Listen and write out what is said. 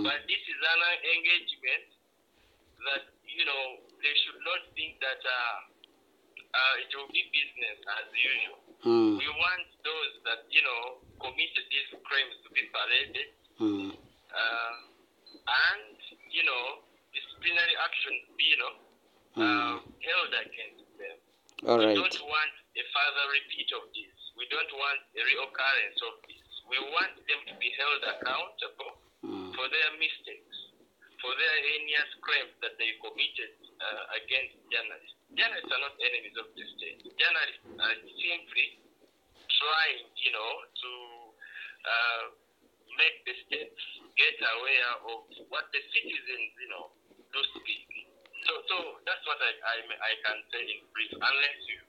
But this is an engagement that, they should not think that it will be business as usual. We want those that, committed these crimes to be paraded. And, disciplinary action to be, held against them. All right. We don't want a further repeat of this. We don't want a reoccurrence of this. We want them to be held accountable for their mistakes, for their heinous crimes that they committed against journalists. Journalists are not enemies of the state. Journalists are simply trying, to make the state get aware of what the citizens, do speak. So that's what I can say in brief, unless